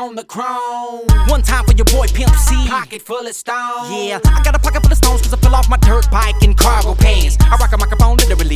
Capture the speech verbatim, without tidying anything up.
on the chrome. One time for your boy Pimp C. Pocket full of stones. Yeah, I got a pocket full of stones cause I fell off my dirt bike in cargo pants. I rock a microphone literally